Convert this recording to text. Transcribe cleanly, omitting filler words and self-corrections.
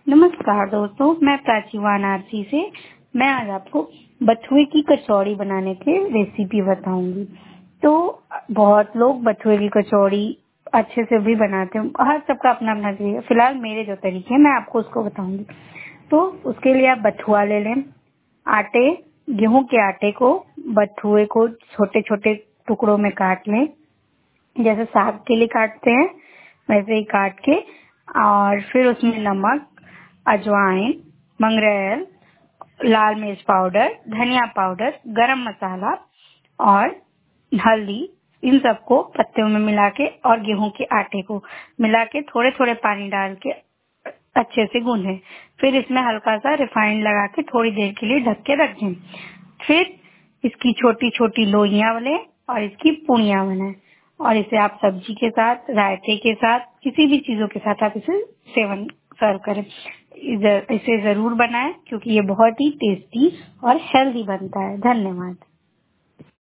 नमस्कार दोस्तों, मैं प्राची वाराणसी से। मैं आज आपको बथुए की कचौड़ी बनाने की रेसिपी बताऊंगी। तो बहुत लोग बथुए की कचौड़ी अच्छे से भी बनाते हैं, हर सबका अपना अपना तरीका। फिलहाल मेरे जो तरीके हैं मैं आपको उसको बताऊंगी। तो उसके लिए आप बथुआ ले लें। आटे, गेहूं के आटे को, बथुए को छोटे छोटे टुकड़ों में काट लें, जैसे साग के लिए काटते हैं वैसे ही काट के। और फिर उसमें नमक, अजवाइन, मंगरेल, लाल मिर्च पाउडर, धनिया पाउडर, गरम मसाला और हल्दी, इन सबको पत्तों में मिला के और गेहूं के आटे को मिला के थोड़े थोड़े पानी डाल के अच्छे से गूंदें। फिर इसमें हल्का सा रिफाइंड लगा के थोड़ी देर के लिए ढक के रखें। फिर इसकी छोटी छोटी लोइयां बने और इसकी पूड़ियां बनाएं और इसे आप सब्जी के साथ, रायते के साथ, किसी भी चीजों के साथ आप इसे सेवन सर्व करें। इसे जरूर बनाएं क्योंकि ये बहुत ही टेस्टी और हेल्दी बनता है। धन्यवाद।